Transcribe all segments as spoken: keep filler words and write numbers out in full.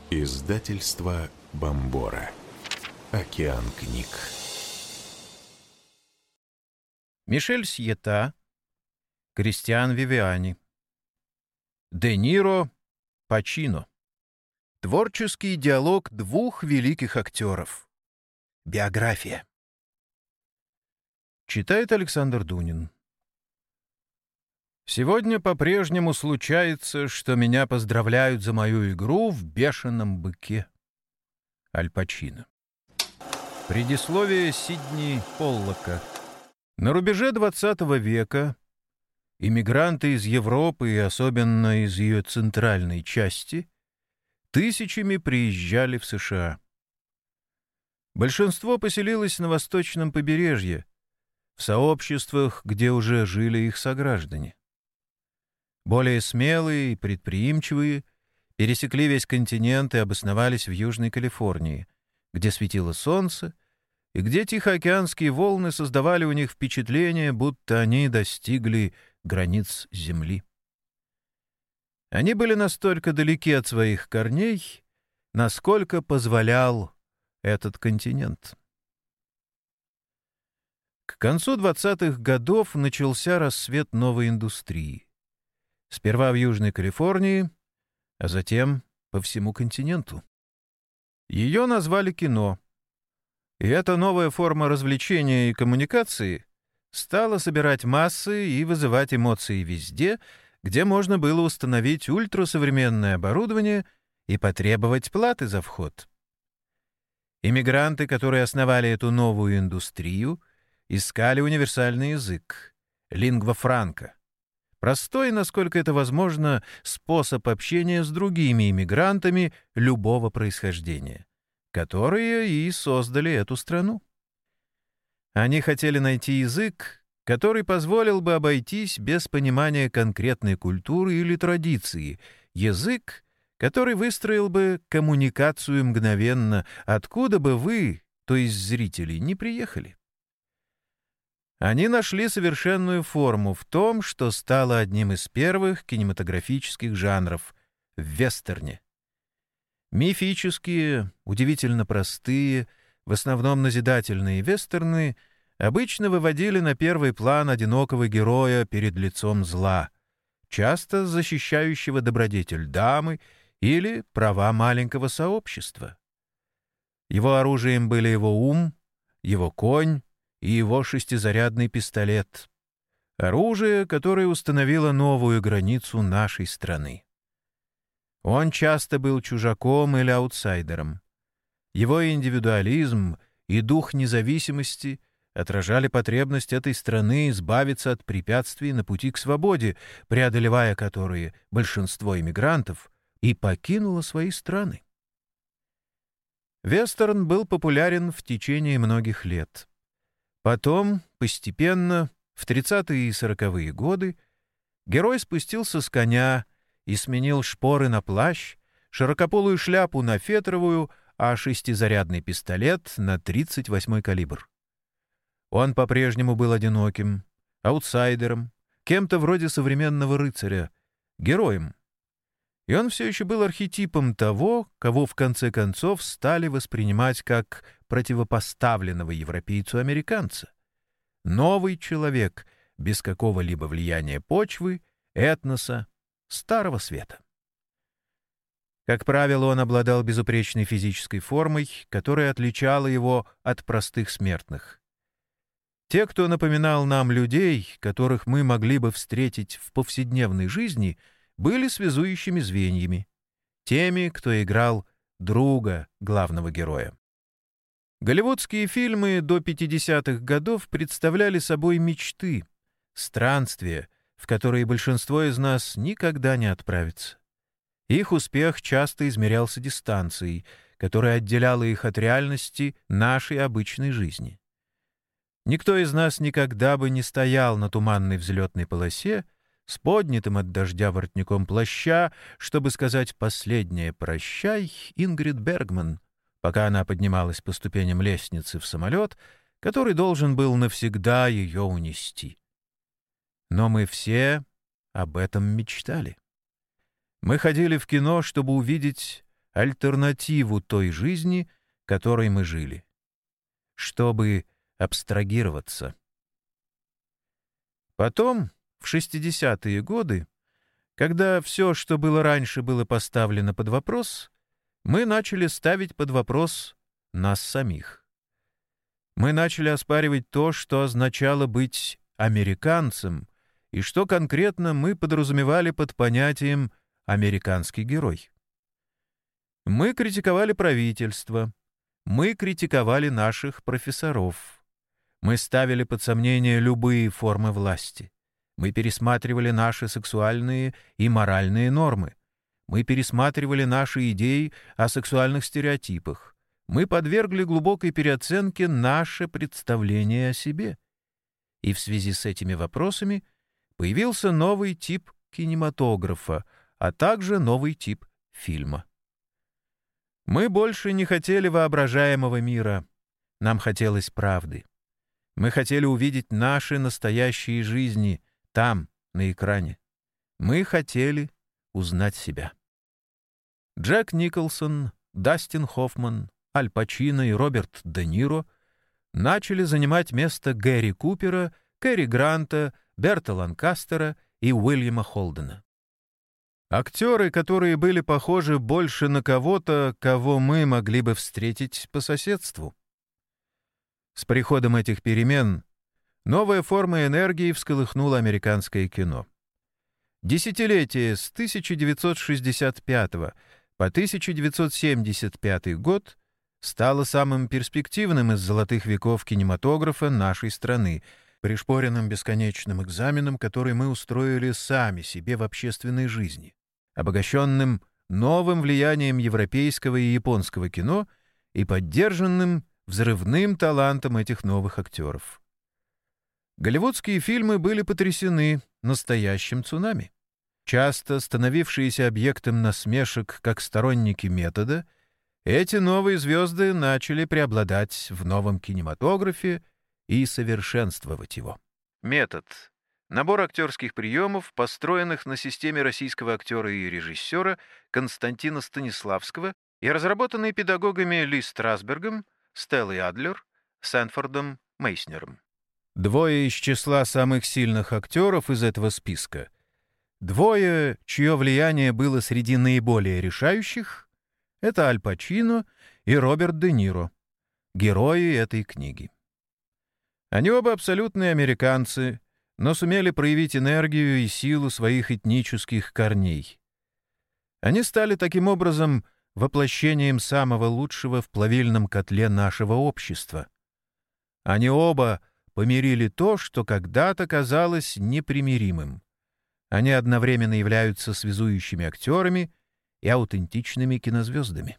Издательство Бомбора. Океан книг. Мишель Сьета, Кристиан Вивиани. Де Ниро, Пачино. Творческий диалог двух великих актеров. Биография. Читает Александр Дунин. Сегодня по-прежнему случается, что меня поздравляют за мою игру в «Бешеном быке». Аль Пачино. Предисловие Сидни Поллока. На рубеже двадцатого века иммигранты из Европы, и особенно из ее центральной части, тысячами приезжали в США. Большинство поселилось на восточном побережье, в сообществах, где уже жили их сограждане. Более смелые и предприимчивые пересекли весь континент и обосновались в Южной Калифорнии, где светило солнце, и где тихоокеанские волны создавали у них впечатление, будто они достигли границ Земли. Они были настолько далеки от своих корней, насколько позволял этот континент. К концу двадцатых годов начался рассвет новой индустрии. Сперва в Южной Калифорнии, а затем по всему континенту. Ее назвали кино. И эта новая форма развлечения и коммуникации стала собирать массы и вызывать эмоции везде, где можно было установить ультрасовременное оборудование и потребовать платы за вход. Иммигранты, которые основали эту новую индустрию, искали универсальный язык — лингва франка. Простой, насколько это возможно, способ общения с другими иммигрантами любого происхождения, которые и создали эту страну. Они хотели найти язык, который позволил бы обойтись без понимания конкретной культуры или традиции, язык, который выстроил бы коммуникацию мгновенно, откуда бы вы, то есть зрители, не приехали. Они нашли совершенную форму в том, что стало одним из первых кинематографических жанров — в вестерне. Мифические, удивительно простые, в основном назидательные вестерны обычно выводили на первый план одинокого героя перед лицом зла, часто защищающего добродетель дамы или права маленького сообщества. Его оружием были его ум, его конь и его шестизарядный пистолет. Оружие, которое установило новую границу нашей страны. Он часто был чужаком или аутсайдером. Его индивидуализм и дух независимости отражали потребность этой страны избавиться от препятствий на пути к свободе, преодолевая которые большинство иммигрантов и покинуло свои страны. Вестерн был популярен в течение многих лет. Потом, постепенно, в тридцатые и сороковые годы, герой спустился с коня и сменил шпоры на плащ, широкополую шляпу на фетровую, а шестизарядный пистолет на тридцать восьмой калибр. Он по-прежнему был одиноким, аутсайдером, кем-то вроде современного рыцаря, героем. И он все еще был архетипом того, кого в конце концов стали воспринимать как противопоставленного европейцу-американца. Новый человек, без какого-либо влияния почвы, этноса, старого света. Как правило, он обладал безупречной физической формой, которая отличала его от простых смертных. Те, кто напоминал нам людей, которых мы могли бы встретить в повседневной жизни, были связующими звеньями, теми, кто играл друга главного героя. Голливудские фильмы до пятидесятых годов представляли собой мечты, странствия, в которые большинство из нас никогда не отправится. Их успех часто измерялся дистанцией, которая отделяла их от реальности нашей обычной жизни. Никто из нас никогда бы не стоял на туманной взлетной полосе с поднятым от дождя воротником плаща, чтобы сказать последнее «прощай» Ингрид Бергман, пока она поднималась по ступеням лестницы в самолет, который должен был навсегда ее унести. Но мы все об этом мечтали. Мы ходили в кино, чтобы увидеть альтернативу той жизни, которой мы жили, чтобы абстрагироваться. Потом, в шестидесятые годы, когда все, что было раньше, было поставлено под вопрос, мы начали ставить под вопрос нас самих. Мы начали оспаривать то, что означало быть американцем, и что конкретно мы подразумевали под понятием «американский герой». Мы критиковали правительство, мы критиковали наших профессоров, мы ставили под сомнение любые формы власти, мы пересматривали наши сексуальные и моральные нормы, мы пересматривали наши идеи о сексуальных стереотипах, мы подвергли глубокой переоценке наше представление о себе. И в связи с этими вопросами появился новый тип кинематографа, а также новый тип фильма. Мы больше не хотели воображаемого мира, нам хотелось правды. Мы хотели увидеть наши настоящие жизни там, на экране. Мы хотели узнать себя. Джек Николсон, Дастин Хоффман, Аль Пачино и Роберт Де Ниро начали занимать место Гэри Купера, Кэрри Гранта, Берта Ланкастера и Уильяма Холдена. Актеры, которые были похожи больше на кого-то, кого мы могли бы встретить по соседству. С приходом этих перемен новая форма энергии всколыхнула американское кино. Десятилетие с тысяча девятьсот шестьдесят пятого по тысяча девятьсот семьдесят пятый год стало самым перспективным из золотых веков кинематографа нашей страны, пришпоренным бесконечным экзаменом, который мы устроили сами себе в общественной жизни, обогащенным новым влиянием европейского и японского кино и поддержанным взрывным талантом этих новых актеров. Голливудские фильмы были потрясены настоящим цунами. Часто становившиеся объектом насмешек как сторонники метода, эти новые звезды начали преобладать в новом кинематографе и совершенствовать его. Метод — набор актерских приемов, построенных на системе российского актера и режиссера Константина Станиславского и разработанный педагогами Ли Страсбергом, Стеллой Адлер, Сэнфордом Мейснером. Двое из числа самых сильных актеров из этого списка, двое, чье влияние было среди наиболее решающих, это Аль Пачино и Роберт Де Ниро, герои этой книги. Они оба абсолютные американцы, но сумели проявить энергию и силу своих этнических корней. Они стали таким образом воплощением самого лучшего в плавильном котле нашего общества. Они оба помирили то, что когда-то казалось непримиримым. Они одновременно являются связующими актерами и аутентичными кинозвездами.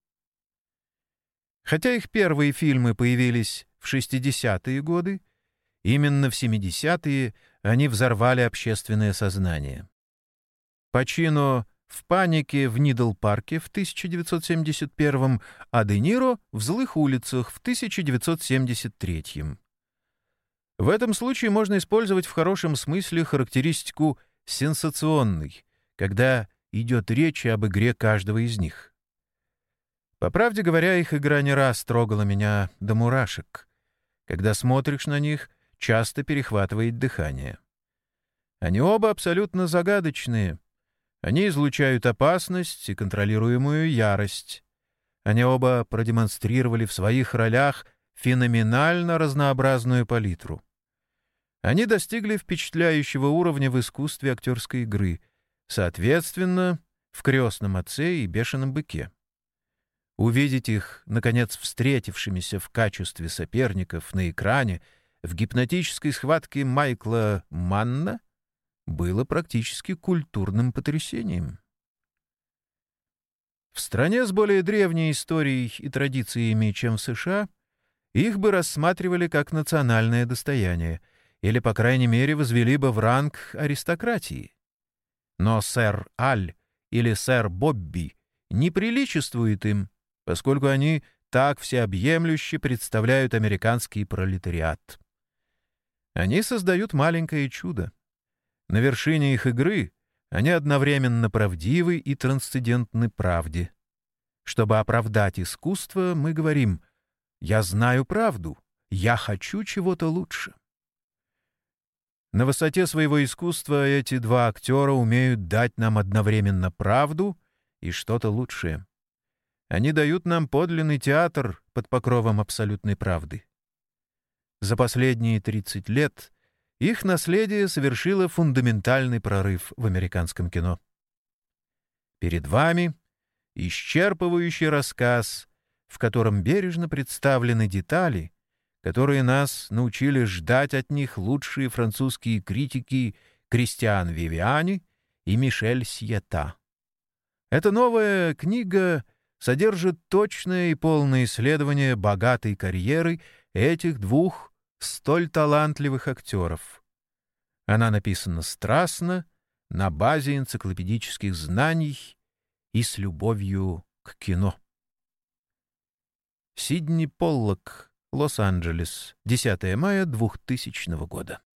Хотя их первые фильмы появились в шестидесятые годы, именно в семидесятые они взорвали общественное сознание. Пачино в «Панике» в Нидл-парке в тысяча девятьсот семьдесят первом, а Де Ниро в «Злых улицах» в тысяча девятьсот семьдесят третьем. В этом случае можно использовать в хорошем смысле характеристику «сенсационный», когда идет речь об игре каждого из них. По правде говоря, их игра не раз трогала меня до мурашек. Когда смотришь на них, часто перехватывает дыхание. Они оба абсолютно загадочные. Они излучают опасность и контролируемую ярость. Они оба продемонстрировали в своих ролях феноменально разнообразную палитру. Они достигли впечатляющего уровня в искусстве актерской игры, соответственно, в «Крестном отце» и «Бешеном быке». Увидеть их, наконец, встретившимися в качестве соперников на экране в гипнотической схватке Майкла Манна было практически культурным потрясением. В стране с более древней историей и традициями, чем в США, их бы рассматривали как национальное достояние или, по крайней мере, возвели бы в ранг аристократии. Но сэр Аль или сэр Бобби не приличествует им, поскольку они так всеобъемлюще представляют американский пролетариат. Они создают маленькое чудо. На вершине их игры они одновременно правдивы и трансцендентны правде. Чтобы оправдать искусство, мы говорим «я знаю правду, я хочу чего-то лучше». На высоте своего искусства эти два актера умеют дать нам одновременно правду и что-то лучшее. Они дают нам подлинный театр под покровом абсолютной правды. За последние тридцать лет их наследие совершило фундаментальный прорыв в американском кино. Перед вами исчерпывающий рассказ, в котором бережно представлены детали, которые нас научили ждать от них лучшие французские критики Кристиан Вивиани и Мишель Сьета. Эта новая книга содержит точное и полное исследование богатой карьеры этих двух столь талантливых актеров. Она написана страстно, на базе энциклопедических знаний и с любовью к кино. Сидни Поллак, Лос-Анджелес, десятое мая двухтысячного года.